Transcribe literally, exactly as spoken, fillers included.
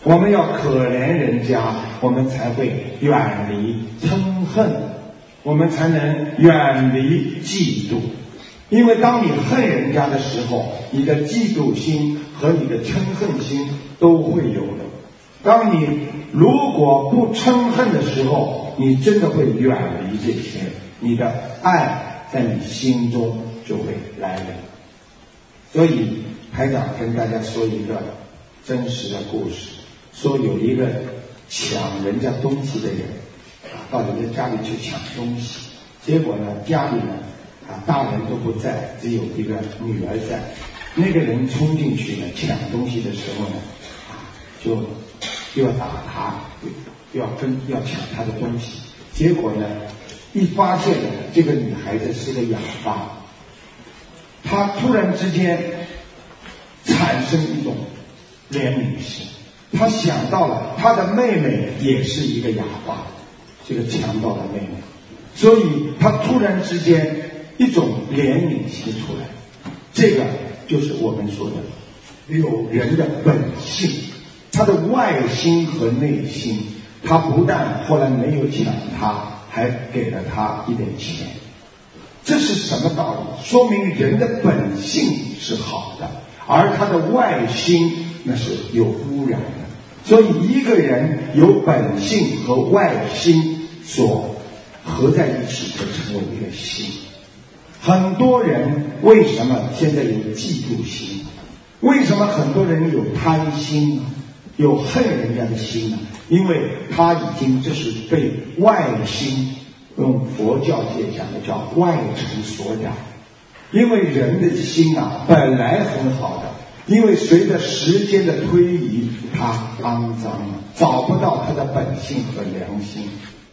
我们要可怜人家，我们才会远离嗔恨，我们才能远离嫉妒。因为当你恨人家的时候，你的嫉妒心和你的嗔恨心都会有的。当你如果不嗔恨的时候，你真的会远离这些，你的爱在你心中就会来临。所以台长跟大家说一个真实的故事，说有一个抢人家东西的人啊，到人家家里去抢东西，结果呢，家里呢啊大人都不在，只有一个女儿在。那个人冲进去呢，抢东西的时候呢，啊就又要打他，又要跟要抢他的东西。结果呢，一发现呢，这个女孩子是个哑巴，她突然之间产生一种怜悯心，她想到了她的妹妹也是一个哑巴，这个强盗的妹妹，所以她突然之间一种怜悯心出来。这个就是我们说的有人的本性，他的外心和内心，他不但后来没有抢他，还给了他一点钱。这是什么道理？说明人的本性是好的，而他的外心那是有污染的。所以一个人有本性和外心所合在一起，就成为一个心。很多人为什么现在有嫉妒心？为什么很多人有贪心呢？有恨人家的心呢？因为他已经这是被外心，用佛教界讲的叫外尘所染。因为人的心啊本来很好的，因为随着时间的推移，他肮脏了，找不到他的本性和良心，